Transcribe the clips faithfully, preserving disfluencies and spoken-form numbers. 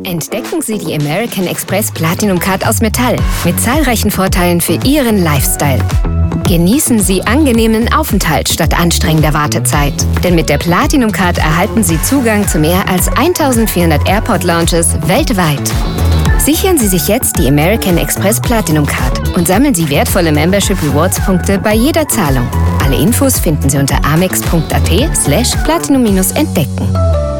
Entdecken Sie die American Express Platinum Card aus Metall mit zahlreichen Vorteilen für Ihren Lifestyle. Genießen Sie angenehmen Aufenthalt statt anstrengender Wartezeit. Denn mit der Platinum Card erhalten Sie Zugang zu mehr als eintausendvierhundert Airport Lounges weltweit. Sichern Sie sich jetzt die American Express Platinum Card und sammeln Sie wertvolle Membership Rewards Punkte bei jeder Zahlung. Alle Infos finden Sie unter amex.at slash platinum-entdecken.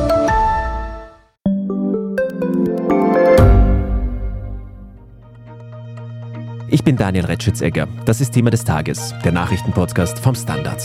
Ich bin Daniel Retschitz-Egger. Das ist Thema des Tages, der Nachrichtenpodcast vom Standard.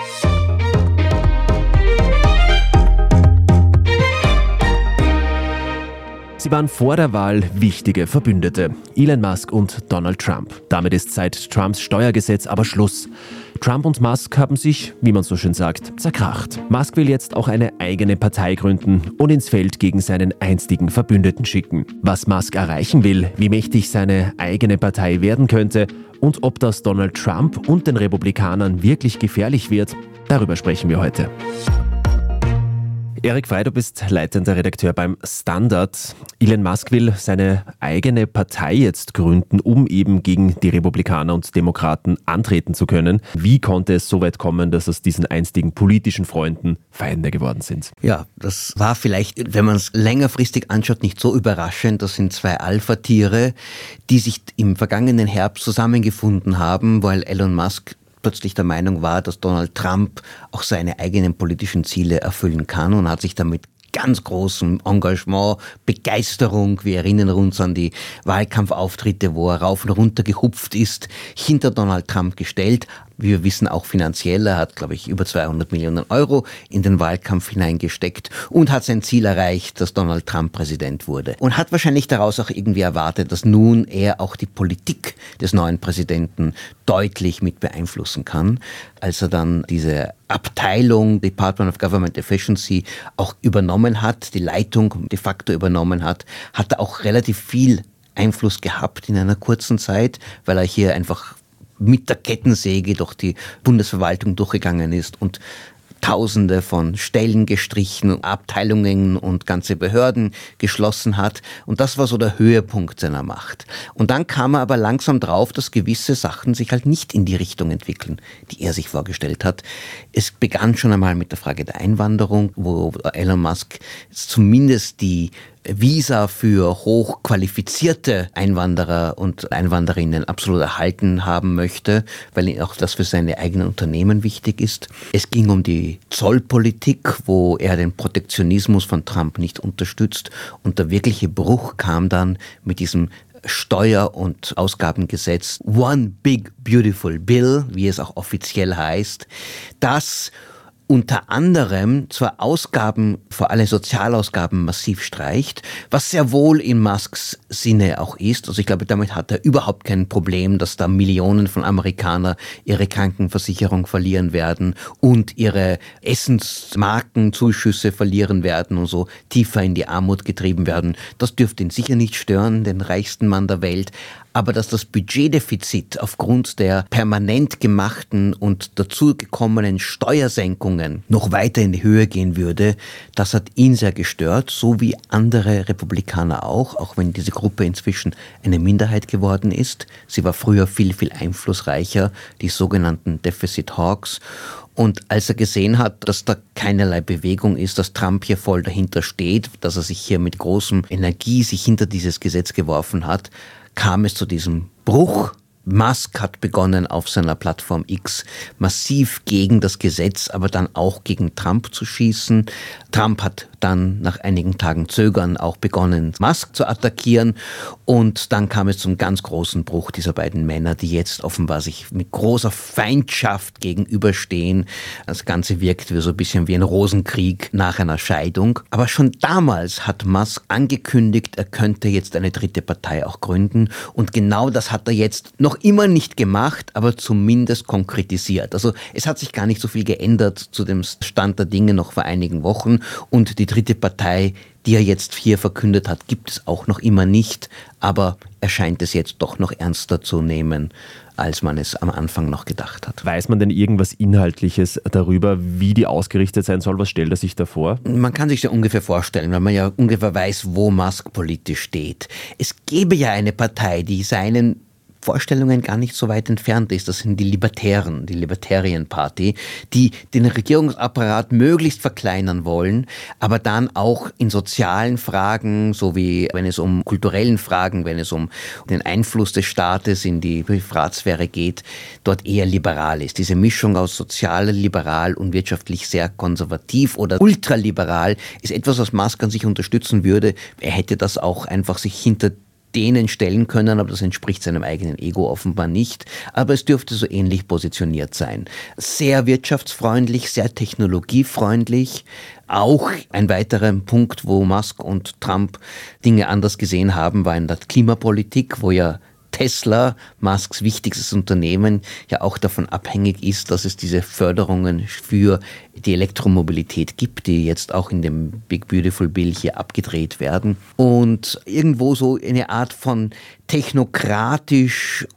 Sie waren vor der Wahl wichtige Verbündete, Elon Musk und Donald Trump. Damit ist seit Trumps Steuergesetz aber Schluss. Trump und Musk haben sich, wie man so schön sagt, zerkracht. Musk will jetzt auch eine eigene Partei gründen und ins Feld gegen seinen einstigen Verbündeten schicken. Was Musk erreichen will, wie mächtig seine eigene Partei werden könnte und ob das Donald Trump und den Republikanern wirklich gefährlich wird, darüber sprechen wir heute. Erik Frey, du bist leitender Redakteur beim Standard. Elon Musk will seine eigene Partei jetzt gründen, um eben gegen die Republikaner und Demokraten antreten zu können. Wie konnte es so weit kommen, dass aus diesen einstigen politischen Freunden Feinde geworden sind? Ja, das war vielleicht, wenn man es längerfristig anschaut, nicht so überraschend. Das sind zwei Alpha-Tiere, die sich im vergangenen Herbst zusammengefunden haben, weil Elon Musk plötzlich der Meinung war, dass Donald Trump auch seine eigenen politischen Ziele erfüllen kann und hat sich damit ganz großem Engagement, Begeisterung, wir erinnern uns an die Wahlkampfauftritte, wo er rauf und runter gehupft ist, hinter Donald Trump gestellt. Wie wir wissen, auch finanziell. Er hat, glaube ich, über zweihundert Millionen Euro in den Wahlkampf hineingesteckt und hat sein Ziel erreicht, dass Donald Trump Präsident wurde. Und hat wahrscheinlich daraus auch irgendwie erwartet, dass nun er auch die Politik des neuen Präsidenten deutlich mit beeinflussen kann. Als er dann diese Abteilung Department of Government Efficiency auch übernommen hat, die Leitung de facto übernommen hat, hat er auch relativ viel Einfluss gehabt in einer kurzen Zeit, weil er hier einfach mit der Kettensäge durch die Bundesverwaltung durchgegangen ist und Tausende von Stellen gestrichen, Abteilungen und ganze Behörden geschlossen hat. Und das war so der Höhepunkt seiner Macht. Und dann kam er aber langsam drauf, dass gewisse Sachen sich halt nicht in die Richtung entwickeln, die er sich vorgestellt hat. Es begann schon einmal mit der Frage der Einwanderung, wo Elon Musk zumindest die Visa für hochqualifizierte Einwanderer und Einwanderinnen absolut erhalten haben möchte, weil auch das für seine eigenen Unternehmen wichtig ist. Es ging um die Zollpolitik, wo er den Protektionismus von Trump nicht unterstützt. Und der wirkliche Bruch kam dann mit diesem Steuer- und Ausgabengesetz One Big Beautiful Bill, wie es auch offiziell heißt, das unter anderem zwar Ausgaben, vor allem Sozialausgaben, massiv streicht, was sehr wohl in Musks Sinne auch ist. Also ich glaube, damit hat er überhaupt kein Problem, dass da Millionen von Amerikanern ihre Krankenversicherung verlieren werden und ihre Essensmarkenzuschüsse verlieren werden und so tiefer in die Armut getrieben werden. Das dürfte ihn sicher nicht stören, den reichsten Mann der Welt. Aber dass das Budgetdefizit aufgrund der permanent gemachten und dazugekommenen Steuersenkungen noch weiter in die Höhe gehen würde, das hat ihn sehr gestört, so wie andere Republikaner auch, auch wenn diese Gruppe inzwischen eine Minderheit geworden ist. Sie war früher viel, viel einflussreicher, die sogenannten Deficit Hawks. Und als er gesehen hat, dass da keinerlei Bewegung ist, dass Trump hier voll dahinter steht, dass er sich hier mit großem Energie sich hinter dieses Gesetz geworfen hat, kam es zu diesem Bruch. Musk hat begonnen, auf seiner Plattform X massiv gegen das Gesetz, aber dann auch gegen Trump zu schießen. Trump hat dann nach einigen Tagen Zögern auch begonnen, Musk zu attackieren. Und dann kam es zum ganz großen Bruch dieser beiden Männer, die jetzt offenbar sich mit großer Feindschaft gegenüberstehen. Das Ganze wirkt wie so ein bisschen wie ein Rosenkrieg nach einer Scheidung. Aber schon damals hat Musk angekündigt, er könnte jetzt eine dritte Partei auch gründen. Und genau das hat er jetzt noch immer nicht gemacht, aber zumindest konkretisiert. Also es hat sich gar nicht so viel geändert zu dem Stand der Dinge noch vor einigen Wochen. Und die dritte Partei, die er jetzt hier verkündet hat, gibt es auch noch immer nicht. Aber er scheint es jetzt doch noch ernster zu nehmen, als man es am Anfang noch gedacht hat. Weiß man denn irgendwas Inhaltliches darüber, wie die ausgerichtet sein soll? Was stellt er sich da vor? Man kann sich ja ungefähr vorstellen, weil man ja ungefähr weiß, wo Musk politisch steht. Es gäbe ja eine Partei, die seinen Vorstellungen gar nicht so weit entfernt ist. Das sind die Libertären, die Libertarian Party, die den Regierungsapparat möglichst verkleinern wollen, aber dann auch in sozialen Fragen, so wie wenn es um kulturellen Fragen, wenn es um den Einfluss des Staates in die Privatsphäre geht, dort eher liberal ist. Diese Mischung aus sozial, liberal und wirtschaftlich sehr konservativ oder ultraliberal ist etwas, was Musk an sich unterstützen würde. Er hätte das auch einfach sich hinter denen stellen können, aber das entspricht seinem eigenen Ego offenbar nicht. Aber es dürfte so ähnlich positioniert sein. Sehr wirtschaftsfreundlich, sehr technologiefreundlich. Auch ein weiterer Punkt, wo Musk und Trump Dinge anders gesehen haben, war in der Klimapolitik, wo ja Tesla, Musks wichtigstes Unternehmen, ja auch davon abhängig ist, dass es diese Förderungen für die Elektromobilität gibt, die jetzt auch in dem Big Beautiful Bill hier abgedreht werden. Und irgendwo so eine Art von technokratisch,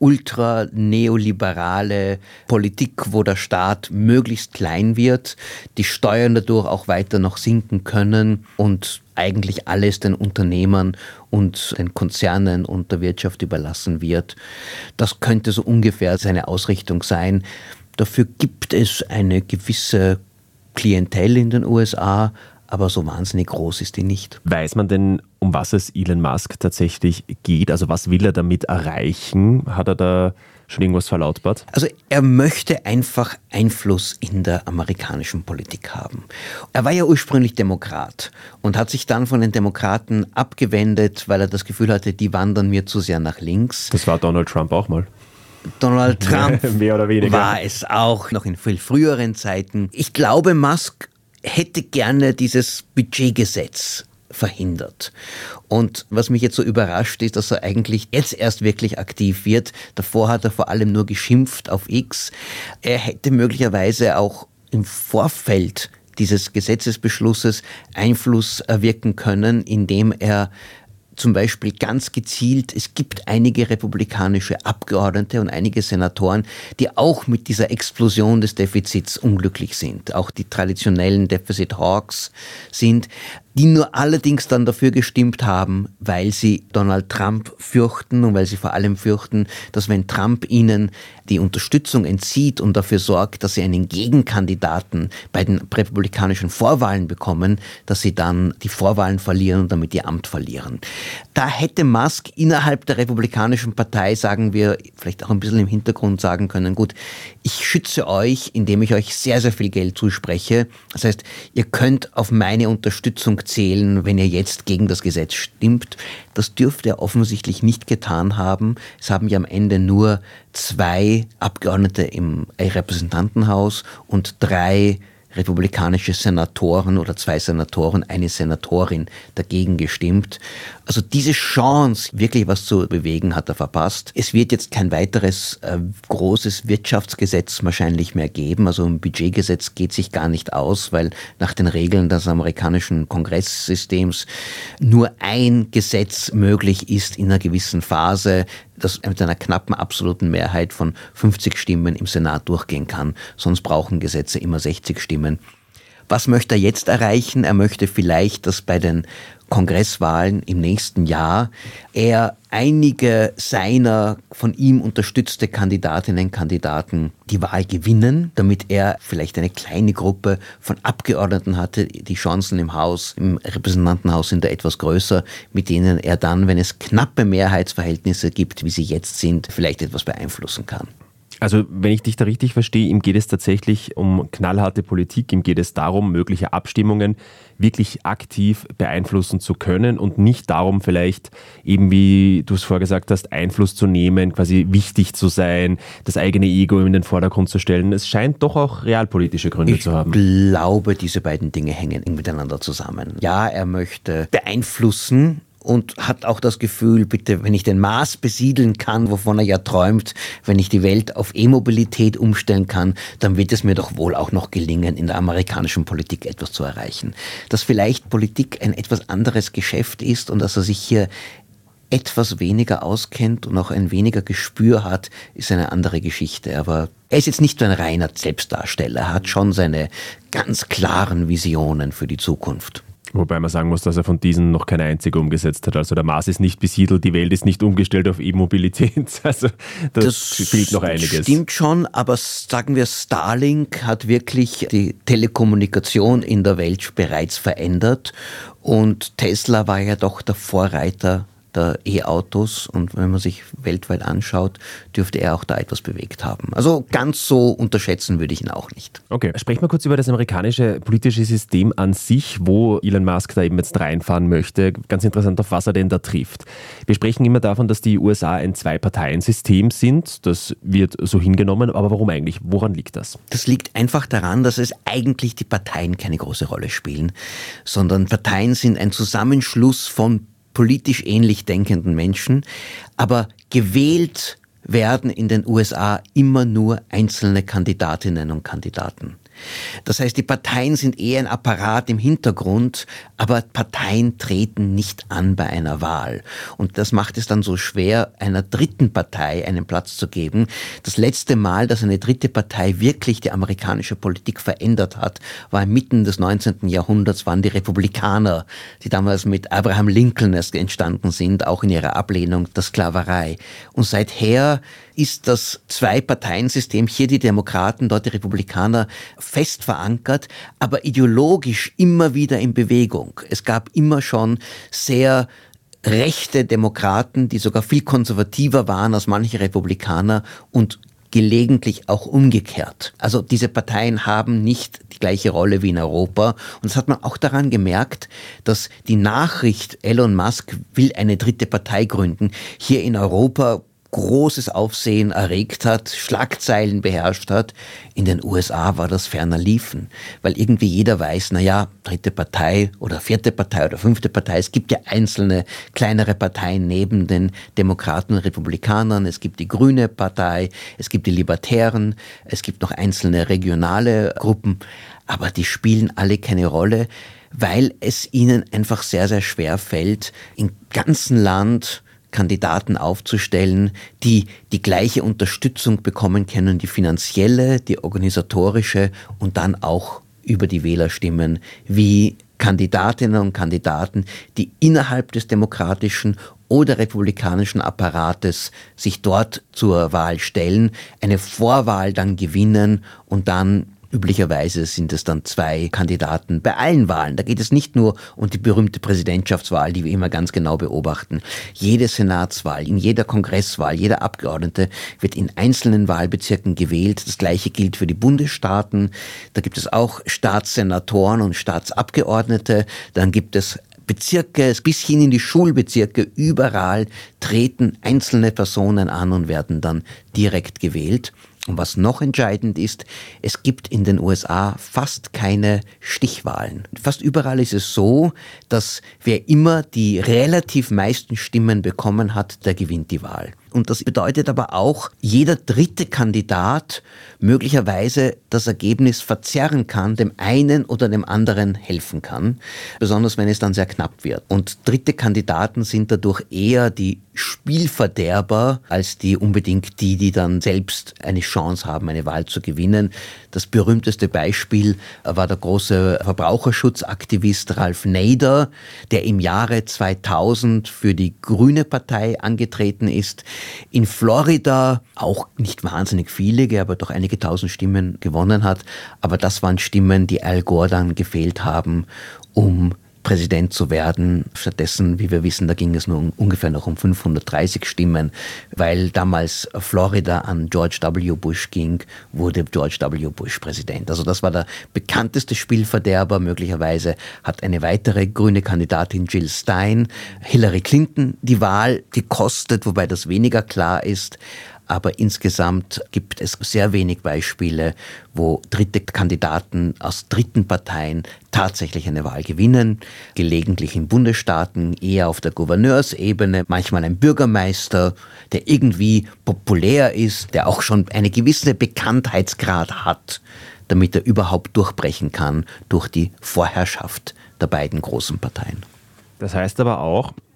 ultra-neoliberale Politik, wo der Staat möglichst klein wird, die Steuern dadurch auch weiter noch sinken können und eigentlich alles den Unternehmern und den Konzernen und der Wirtschaft überlassen wird. Das könnte so ungefähr seine Ausrichtung sein. Dafür gibt es eine gewisse Klientel in den U S A, aber so wahnsinnig groß ist die nicht. Weiß man denn, um was es Elon Musk tatsächlich geht? Also was will er damit erreichen? Hat er da schon irgendwas verlautbart? Also er möchte einfach Einfluss in der amerikanischen Politik haben. Er war ja ursprünglich Demokrat und hat sich dann von den Demokraten abgewendet, weil er das Gefühl hatte, die wandern mir zu sehr nach links. Das war Donald Trump auch mal. Donald Trump Mehr oder weniger. War es auch, noch in viel früheren Zeiten. Ich glaube, Musk hätte gerne dieses Budgetgesetz verhindert. Und was mich jetzt so überrascht, ist, dass er eigentlich jetzt erst wirklich aktiv wird. Davor hat er vor allem nur geschimpft auf X. Er hätte möglicherweise auch im Vorfeld dieses Gesetzesbeschlusses Einfluss erwirken können, indem er zum Beispiel ganz gezielt, es gibt einige republikanische Abgeordnete und einige Senatoren, die auch mit dieser Explosion des Defizits unglücklich sind. Auch die traditionellen Deficit Hawks sind, die nur allerdings dann dafür gestimmt haben, weil sie Donald Trump fürchten und weil sie vor allem fürchten, dass wenn Trump ihnen die Unterstützung entzieht und dafür sorgt, dass sie einen Gegenkandidaten bei den republikanischen Vorwahlen bekommen, dass sie dann die Vorwahlen verlieren und damit ihr Amt verlieren. Da hätte Musk innerhalb der Republikanischen Partei, sagen wir, vielleicht auch ein bisschen im Hintergrund sagen können, gut, ich schütze euch, indem ich euch sehr, sehr viel Geld zuspreche. Das heißt, ihr könnt auf meine Unterstützung zählen, wenn ihr jetzt gegen das Gesetz stimmt. Das dürfte er offensichtlich nicht getan haben. Es haben ja am Ende nur zwei Abgeordnete im Repräsentantenhaus und drei republikanische Senatoren oder zwei Senatoren, eine Senatorin dagegen gestimmt. Also diese Chance, wirklich was zu bewegen, hat er verpasst. Es wird jetzt kein weiteres äh, großes Wirtschaftsgesetz wahrscheinlich mehr geben. Also ein Budgetgesetz geht sich gar nicht aus, weil nach den Regeln des amerikanischen Kongresssystems nur ein Gesetz möglich ist in einer gewissen Phase, das mit einer knappen absoluten Mehrheit von fünfzig Stimmen im Senat durchgehen kann. Sonst brauchen Gesetze immer sechzig Stimmen. Was möchte er jetzt erreichen? Er möchte vielleicht, dass bei den Kongresswahlen im nächsten Jahr er einige seiner von ihm unterstützte Kandidatinnen und Kandidaten die Wahl gewinnen, damit er vielleicht eine kleine Gruppe von Abgeordneten hatte. Die Chancen im Haus, im Repräsentantenhaus sind da etwas größer, mit denen er dann, wenn es knappe Mehrheitsverhältnisse gibt, wie sie jetzt sind, vielleicht etwas beeinflussen kann. Also wenn ich dich da richtig verstehe, ihm geht es tatsächlich um knallharte Politik, ihm geht es darum, mögliche Abstimmungen wirklich aktiv beeinflussen zu können und nicht darum, vielleicht eben, wie du es vorgesagt hast, Einfluss zu nehmen, quasi wichtig zu sein, das eigene Ego in den Vordergrund zu stellen. Es scheint doch auch realpolitische Gründe ich zu haben. Ich glaube, diese beiden Dinge hängen miteinander zusammen. Ja, er möchte beeinflussen, und hat auch das Gefühl, bitte, wenn ich den Mars besiedeln kann, wovon er ja träumt, wenn ich die Welt auf E-Mobilität umstellen kann, dann wird es mir doch wohl auch noch gelingen, in der amerikanischen Politik etwas zu erreichen. Dass vielleicht Politik ein etwas anderes Geschäft ist und dass er sich hier etwas weniger auskennt und auch ein weniger Gespür hat, ist eine andere Geschichte. Aber er ist jetzt nicht so ein reiner Selbstdarsteller, er hat schon seine ganz klaren Visionen für die Zukunft. Wobei man sagen muss, dass er von diesen noch keine einzige umgesetzt hat. Also der Mars ist nicht besiedelt, die Welt ist nicht umgestellt auf E-Mobilität. Also das, das fehlt noch einiges. Stimmt schon, aber sagen wir, Starlink hat wirklich die Telekommunikation in der Welt bereits verändert. Und Tesla war ja doch der Vorreiter der E-Autos, und wenn man sich weltweit anschaut, dürfte er auch da etwas bewegt haben. Also ganz so unterschätzen würde ich ihn auch nicht. Okay, sprechen wir kurz über das amerikanische politische System an sich, wo Elon Musk da eben jetzt reinfahren möchte. Ganz interessant, auf was er denn da trifft. Wir sprechen immer davon, dass die U S A ein Zwei-Parteien-System sind. Das wird so hingenommen, aber warum eigentlich? Woran liegt das? Das liegt einfach daran, dass es eigentlich die Parteien keine große Rolle spielen, sondern Parteien sind ein Zusammenschluss von politisch ähnlich denkenden Menschen, aber gewählt werden in den U S A immer nur einzelne Kandidatinnen und Kandidaten. Das heißt, die Parteien sind eher ein Apparat im Hintergrund, aber Parteien treten nicht an bei einer Wahl. Und das macht es dann so schwer, einer dritten Partei einen Platz zu geben. Das letzte Mal, dass eine dritte Partei wirklich die amerikanische Politik verändert hat, war inmitten des neunzehnten Jahrhunderts, waren die Republikaner, die damals mit Abraham Lincoln erst entstanden sind, auch in ihrer Ablehnung der Sklaverei. Und seither ist das Zwei-Parteien-System, hier die Demokraten, dort die Republikaner, fest verankert, aber ideologisch immer wieder in Bewegung. Es gab immer schon sehr rechte Demokraten, die sogar viel konservativer waren als manche Republikaner, und gelegentlich auch umgekehrt. Also diese Parteien haben nicht die gleiche Rolle wie in Europa. Und das hat man auch daran gemerkt, dass die Nachricht, Elon Musk will eine dritte Partei gründen, hier in Europa großes Aufsehen erregt hat, Schlagzeilen beherrscht hat. In den U S A war das ferner liefen, weil irgendwie jeder weiß, naja, dritte Partei oder vierte Partei oder fünfte Partei, es gibt ja einzelne kleinere Parteien neben den Demokraten und Republikanern, es gibt die Grüne Partei, es gibt die Libertären, es gibt noch einzelne regionale Gruppen, aber die spielen alle keine Rolle, weil es ihnen einfach sehr, sehr schwer fällt, im ganzen Land Kandidaten aufzustellen, die die gleiche Unterstützung bekommen können, die finanzielle, die organisatorische und dann auch über die Wählerstimmen, wie Kandidatinnen und Kandidaten, die innerhalb des demokratischen oder republikanischen Apparates sich dort zur Wahl stellen, eine Vorwahl dann gewinnen und dann üblicherweise sind es dann zwei Kandidaten bei allen Wahlen. Da geht es nicht nur um die berühmte Präsidentschaftswahl, die wir immer ganz genau beobachten. Jede Senatswahl, in jeder Kongresswahl, jeder Abgeordnete wird in einzelnen Wahlbezirken gewählt. Das Gleiche gilt für die Bundesstaaten. Da gibt es auch Staatssenatoren und Staatsabgeordnete. Dann gibt es Bezirke, bis hin in die Schulbezirke, überall treten einzelne Personen an und werden dann direkt gewählt. Und was noch entscheidend ist, es gibt in den U S A fast keine Stichwahlen. Fast überall ist es so, dass wer immer die relativ meisten Stimmen bekommen hat, der gewinnt die Wahl. Und das bedeutet aber auch, jeder dritte Kandidat möglicherweise das Ergebnis verzerren kann, dem einen oder dem anderen helfen kann, besonders wenn es dann sehr knapp wird. Und dritte Kandidaten sind dadurch eher die Spielverderber als die unbedingt die, die dann selbst eine Chance haben, eine Wahl zu gewinnen. Das berühmteste Beispiel war der große Verbraucherschutzaktivist Ralph Nader, der im Jahre zweitausend für die Grüne Partei angetreten ist, in Florida auch nicht wahnsinnig viele, aber doch einige tausend Stimmen gewonnen hat. Aber das waren Stimmen, die Al Gore dann gefehlt haben, um Präsident zu werden. Stattdessen, wie wir wissen, da ging es nur um, ungefähr noch um fünfhundertdreißig Stimmen, weil damals Florida an George W. Bush ging, wurde George W. Bush Präsident. Also das war der bekannteste Spielverderber. Möglicherweise hat eine weitere grüne Kandidatin, Jill Stein, Hillary Clinton die Wahl gekostet, wobei das weniger klar ist. Aber insgesamt gibt es sehr wenig Beispiele, wo dritte Kandidaten aus dritten Parteien tatsächlich eine Wahl gewinnen. Gelegentlich in Bundesstaaten, eher auf der Gouverneursebene, manchmal ein Bürgermeister, der irgendwie populär ist, der auch schon eine gewisse Bekanntheitsgrad hat, damit er überhaupt durchbrechen kann durch die Vorherrschaft der beiden großen Parteien. Das heißt aber auch,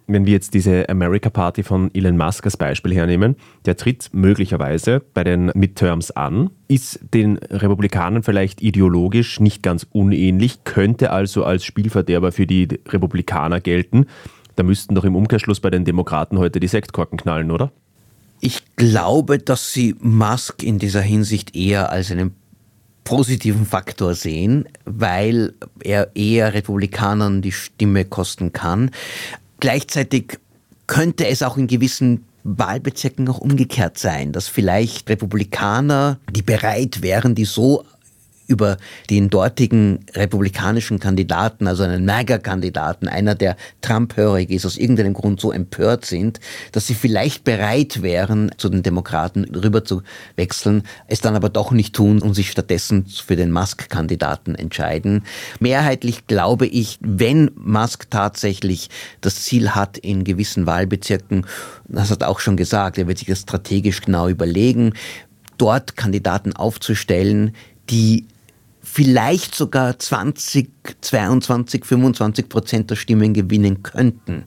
wenn wir jetzt diese America Party von Elon Musk als Beispiel hernehmen, der tritt möglicherweise bei den Midterms an, ist den Republikanern vielleicht ideologisch nicht ganz unähnlich, könnte also als Spielverderber für die Republikaner gelten. Da müssten doch im Umkehrschluss bei den Demokraten heute die Sektkorken knallen, oder? Ich glaube, dass sie Musk in dieser Hinsicht eher als einen positiven Faktor sehen, weil er eher Republikanern die Stimme kosten kann. Gleichzeitig könnte es auch in gewissen Wahlbezirken auch umgekehrt sein, dass vielleicht Republikaner, die bereit wären, die so über den dortigen republikanischen Kandidaten, also einen MAGA-Kandidaten, einer, der Trump-hörig ist, aus irgendeinem Grund so empört sind, dass sie vielleicht bereit wären, zu den Demokraten rüber zu wechseln, es dann aber doch nicht tun und sich stattdessen für den Musk-Kandidaten entscheiden. Mehrheitlich glaube ich, wenn Musk tatsächlich das Ziel hat, in gewissen Wahlbezirken, das hat er auch schon gesagt, er wird sich das strategisch genau überlegen, dort Kandidaten aufzustellen, die vielleicht sogar zwanzig, zweiundzwanzig, fünfundzwanzig Prozent der Stimmen gewinnen könnten.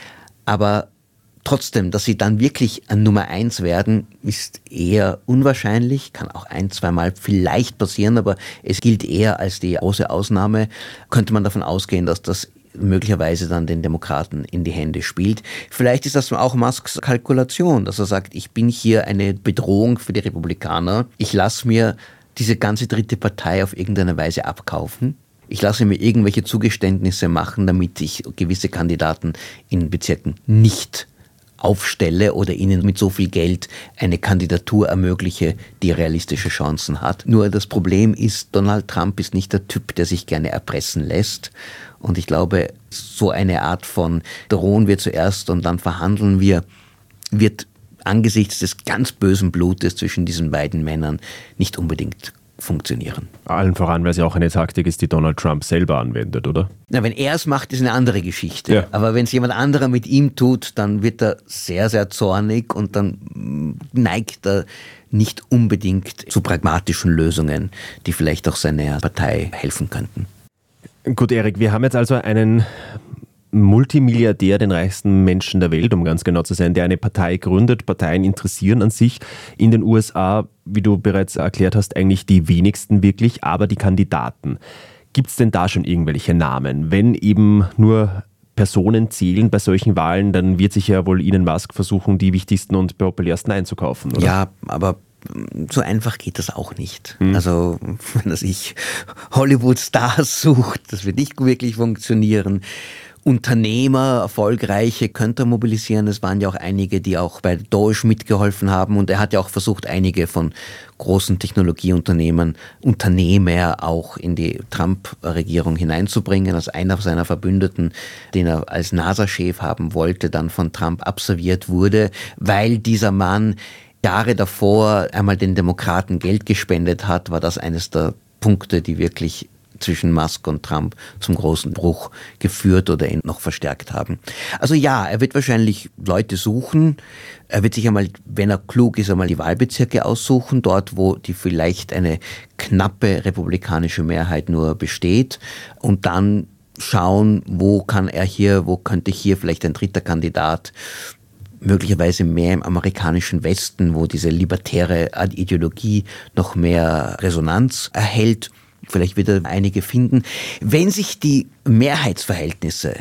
Aber trotzdem, dass sie dann wirklich an Nummer eins werden, ist eher unwahrscheinlich, kann auch ein, zweimal vielleicht passieren, aber es gilt eher als die große Ausnahme. Könnte man davon ausgehen, dass das möglicherweise dann den Demokraten in die Hände spielt. Vielleicht ist das auch Musks Kalkulation, dass er sagt, ich bin hier eine Bedrohung für die Republikaner. Ich lasse mir diese ganze dritte Partei auf irgendeine Weise abkaufen. Ich lasse mir irgendwelche Zugeständnisse machen, damit ich gewisse Kandidaten in Bezirken nicht aufstelle oder ihnen mit so viel Geld eine Kandidatur ermögliche, die realistische Chancen hat. Nur das Problem ist, Donald Trump ist nicht der Typ, der sich gerne erpressen lässt. Und ich glaube, so eine Art von drohen wir zuerst und dann verhandeln wir, wird angesichts des ganz bösen Blutes zwischen diesen beiden Männern nicht unbedingt funktionieren. Allen voran, weil es ja auch eine Taktik ist, die Donald Trump selber anwendet, oder? Na, wenn er es macht, ist eine andere Geschichte. Ja. Aber wenn es jemand anderer mit ihm tut, dann wird er sehr, sehr zornig und dann neigt er nicht unbedingt zu pragmatischen Lösungen, die vielleicht auch seiner Partei helfen könnten. Gut, Erik, wir haben jetzt also einen Multimilliardär, den reichsten Menschen der Welt, um ganz genau zu sein, der eine Partei gründet. Parteien interessieren an sich in den U S A, wie du bereits erklärt hast, eigentlich die wenigsten wirklich, aber die Kandidaten. Gibt es denn da schon irgendwelche Namen? Wenn eben nur Personen zählen bei solchen Wahlen, dann wird sich ja wohl Elon Musk versuchen, die wichtigsten und populärsten einzukaufen, oder? Ja, aber so einfach geht das auch nicht. Hm. Also, wenn er sich Hollywood-Stars sucht, das wird nicht wirklich funktionieren. Unternehmer, erfolgreiche könnte er mobilisieren. Es waren ja auch einige, die auch bei Doge mitgeholfen haben. Und er hat ja auch versucht, einige von großen Technologieunternehmen, Unternehmer auch in die Trump-Regierung hineinzubringen. Als einer seiner Verbündeten, den er als NASA-Chef haben wollte, dann von Trump abserviert wurde, weil dieser Mann Jahre davor einmal den Demokraten Geld gespendet hat, war das eines der Punkte, die wirklich zwischen Musk und Trump zum großen Bruch geführt oder ihn noch verstärkt haben. Also ja, er wird wahrscheinlich Leute suchen. Er wird sich einmal, wenn er klug ist, einmal die Wahlbezirke aussuchen, dort, wo die vielleicht eine knappe republikanische Mehrheit nur besteht, und dann schauen, wo kann er hier, wo könnte hier vielleicht ein dritter Kandidat, möglicherweise mehr im amerikanischen Westen, wo diese libertäre Ideologie noch mehr Resonanz erhält. Vielleicht wird er einige finden. Wenn sich die Mehrheitsverhältnisse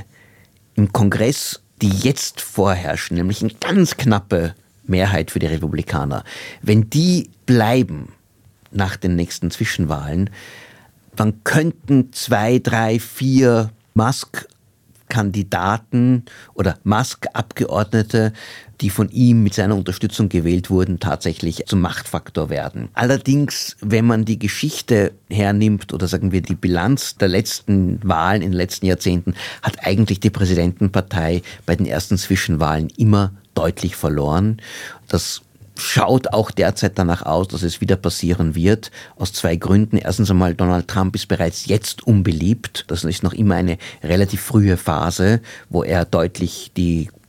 im Kongress, die jetzt vorherrschen, nämlich eine ganz knappe Mehrheit für die Republikaner, wenn die bleiben nach den nächsten Zwischenwahlen, dann könnten zwei, drei, vier Musk-Kandidaten oder Musk-Abgeordnete, die von ihm mit seiner Unterstützung gewählt wurden, tatsächlich zum Machtfaktor werden. Allerdings, wenn man die Geschichte hernimmt oder sagen wir die Bilanz der letzten Wahlen in den letzten Jahrzehnten, hat eigentlich die Präsidentenpartei bei den ersten Zwischenwahlen immer deutlich verloren. Das schaut auch derzeit danach aus, dass es wieder passieren wird, aus zwei Gründen. Erstens einmal, Donald Trump ist bereits jetzt unbeliebt. Das ist noch immer eine relativ frühe Phase, wo er deutlich die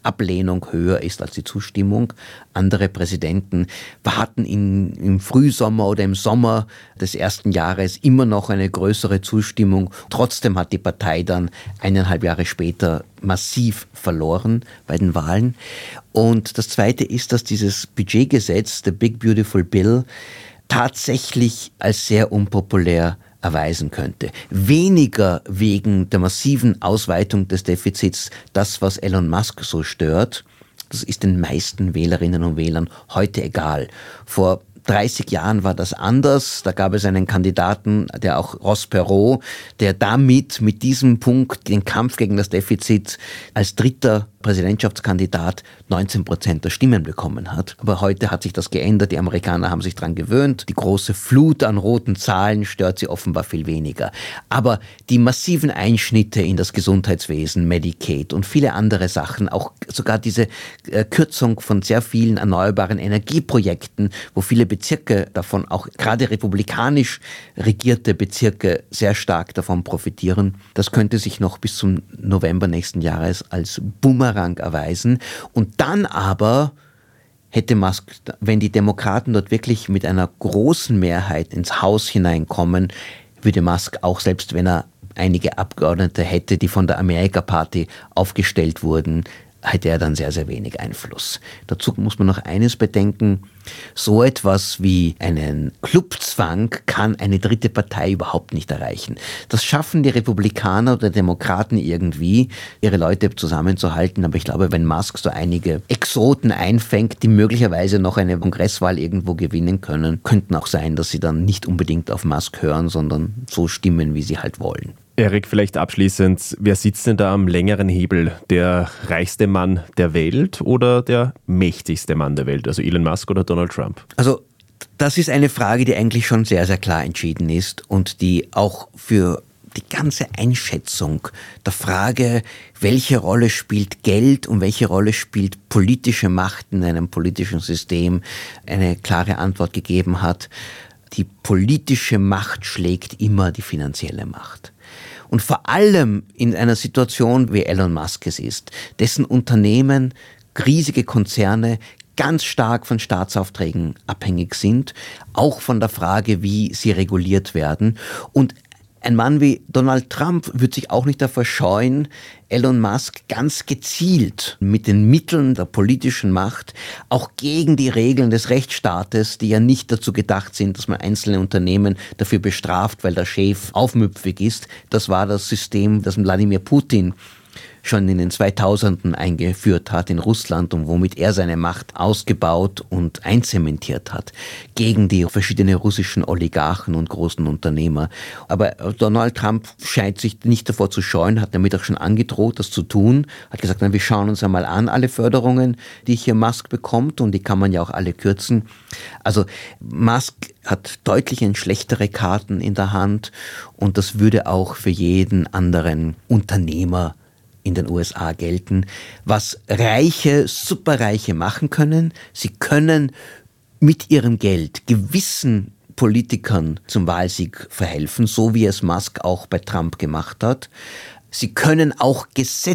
Ablehnung höher ist als die Zustimmung. Andere Präsidenten hatten in, im Frühsommer oder im Sommer des ersten Jahres immer noch eine größere Zustimmung. Trotzdem hat die Partei dann eineinhalb Jahre später massiv verloren bei den Wahlen. Und das Zweite ist, dass dieses Budgetgesetz, the Big Beautiful Bill, tatsächlich als sehr unpopulär erweisen könnte. Weniger wegen der massiven Ausweitung des Defizits, das, was Elon Musk so stört. Das ist den meisten Wählerinnen und Wählern heute egal. Vor dreißig Jahren war das anders. Da gab es einen Kandidaten, der auch Ross Perot, der damit, mit diesem Punkt, den Kampf gegen das Defizit als dritter Präsidentschaftskandidat neunzehn Prozent der Stimmen bekommen hat. Aber heute hat sich das geändert. Die Amerikaner haben sich daran gewöhnt. Die große Flut an roten Zahlen stört sie offenbar viel weniger. Aber die massiven Einschnitte in das Gesundheitswesen, Medicaid und viele andere Sachen, auch sogar diese äh, Kürzung von sehr vielen erneuerbaren Energieprojekten, wo viele Bezirke davon, auch gerade republikanisch regierte Bezirke, sehr stark davon profitieren. Das könnte sich noch bis zum November nächsten Jahres als Bumerang erweisen. Und dann aber hätte Musk, wenn die Demokraten dort wirklich mit einer großen Mehrheit ins Haus hineinkommen, würde Musk auch, selbst wenn er einige Abgeordnete hätte, die von der America Party aufgestellt wurden, hätte er dann sehr, sehr wenig Einfluss. Dazu muss man noch eines bedenken: So etwas wie einen Clubzwang kann eine dritte Partei überhaupt nicht erreichen. Das schaffen die Republikaner oder Demokraten irgendwie, ihre Leute zusammenzuhalten. Aber ich glaube, wenn Musk so einige Exoten einfängt, die möglicherweise noch eine Kongresswahl irgendwo gewinnen können, könnten auch sein, dass sie dann nicht unbedingt auf Musk hören, sondern so stimmen, wie sie halt wollen. Erik, vielleicht abschließend, wer sitzt denn da am längeren Hebel? Der reichste Mann der Welt oder der mächtigste Mann der Welt? Also Elon Musk oder Donald Trump? Also das ist eine Frage, die eigentlich schon sehr, sehr klar entschieden ist und die auch für die ganze Einschätzung der Frage, welche Rolle spielt Geld und welche Rolle spielt politische Macht in einem politischen System, eine klare Antwort gegeben hat. Die politische Macht schlägt immer die finanzielle Macht. Und vor allem in einer Situation, wie Elon Musk es ist, dessen Unternehmen, riesige Konzerne, ganz stark von Staatsaufträgen abhängig sind, auch von der Frage, wie sie reguliert werden. Und ein Mann wie Donald Trump wird sich auch nicht davor scheuen, Elon Musk ganz gezielt mit den Mitteln der politischen Macht auch gegen die Regeln des Rechtsstaates, die ja nicht dazu gedacht sind, dass man einzelne Unternehmen dafür bestraft, weil der Chef aufmüpfig ist. Das war das System, das Wladimir Putin schon in den zweitausenden eingeführt hat in Russland und womit er seine Macht ausgebaut und einzementiert hat gegen die verschiedenen russischen Oligarchen und großen Unternehmer. Aber Donald Trump scheint sich nicht davor zu scheuen, hat damit auch schon angedroht, das zu tun, hat gesagt, na, wir schauen uns einmal an, alle Förderungen, die hier Musk bekommt, und die kann man ja auch alle kürzen. Also Musk hat deutlich eine schlechtere Karten in der Hand, und das würde auch für jeden anderen Unternehmer in den U S A gelten. Was Reiche, Superreiche machen können, sie können mit ihrem Geld gewissen Politikern zum Wahlsieg verhelfen, so wie es Musk auch bei Trump gemacht hat. Sie können auch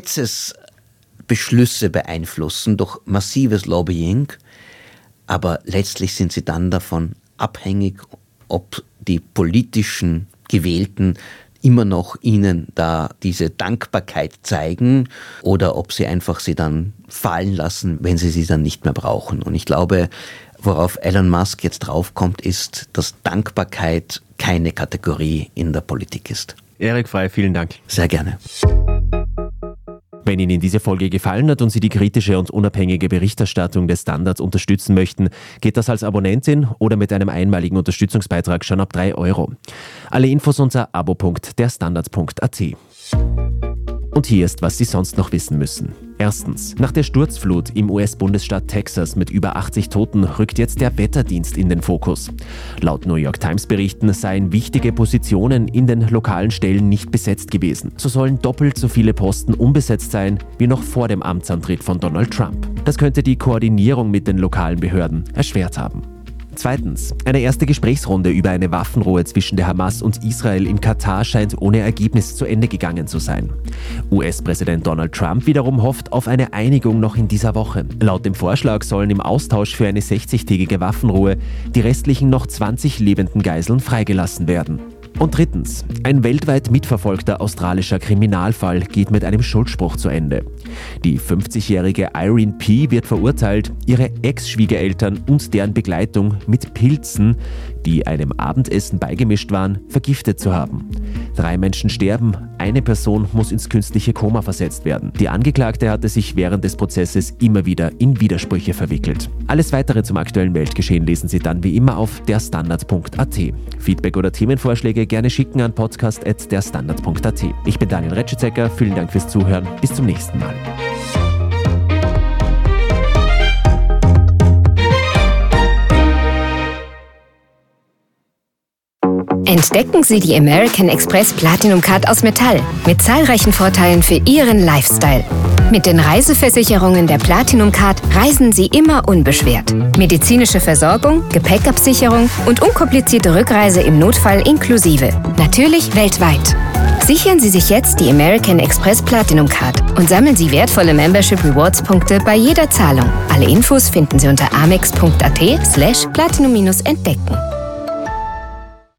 Gesetzesbeschlüsse beeinflussen durch massives Lobbying, aber letztlich sind sie dann davon abhängig, ob die politischen Gewählten immer noch ihnen da diese Dankbarkeit zeigen oder ob sie einfach sie dann fallen lassen, wenn sie sie dann nicht mehr brauchen. Und ich glaube, worauf Elon Musk jetzt draufkommt, ist, dass Dankbarkeit keine Kategorie in der Politik ist. Erik Frey, vielen Dank. Sehr gerne. Wenn Ihnen diese Folge gefallen hat und Sie die kritische und unabhängige Berichterstattung des Standards unterstützen möchten, geht das als Abonnentin oder mit einem einmaligen Unterstützungsbeitrag schon ab drei Euro. Alle Infos unter abo punkt der standard punkt a t. Und hier ist, was Sie sonst noch wissen müssen. Erstens. Nach der Sturzflut im U S-Bundesstaat Texas mit über achtzig Toten rückt jetzt der Wetterdienst in den Fokus. Laut New York Times-Berichten seien wichtige Positionen in den lokalen Stellen nicht besetzt gewesen. So sollen doppelt so viele Posten unbesetzt sein wie noch vor dem Amtsantritt von Donald Trump. Das könnte die Koordinierung mit den lokalen Behörden erschwert haben. Zweitens. Eine erste Gesprächsrunde über eine Waffenruhe zwischen der Hamas und Israel in Katar scheint ohne Ergebnis zu Ende gegangen zu sein. U S-Präsident Donald Trump wiederum hofft auf eine Einigung noch in dieser Woche. Laut dem Vorschlag sollen im Austausch für eine sechzigtägige Waffenruhe die restlichen noch zwanzig lebenden Geiseln freigelassen werden. Und drittens. Ein weltweit mitverfolgter australischer Kriminalfall geht mit einem Schuldspruch zu Ende. Die fünfzigjährige Irene P. wird verurteilt, ihre Ex-Schwiegereltern und deren Begleitung mit Pilzen, die einem Abendessen beigemischt waren, vergiftet zu haben. Drei Menschen sterben, eine Person muss ins künstliche Koma versetzt werden. Die Angeklagte hatte sich während des Prozesses immer wieder in Widersprüche verwickelt. Alles Weitere zum aktuellen Weltgeschehen lesen Sie dann wie immer auf derstandard punkt a t. Feedback oder Themenvorschläge gerne schicken an podcast at derstandard punkt a t. Ich bin Daniel Retschitzecker, vielen Dank fürs Zuhören, bis zum nächsten Mal. Entdecken Sie die American Express Platinum Card aus Metall mit zahlreichen Vorteilen für Ihren Lifestyle. Mit den Reiseversicherungen der Platinum Card reisen Sie immer unbeschwert. Medizinische Versorgung, Gepäckabsicherung und unkomplizierte Rückreise im Notfall inklusive. Natürlich weltweit. Sichern Sie sich jetzt die American Express Platinum Card und sammeln Sie wertvolle Membership Rewards Punkte bei jeder Zahlung. Alle Infos finden Sie unter amex punkt a t slash platinum entdecken.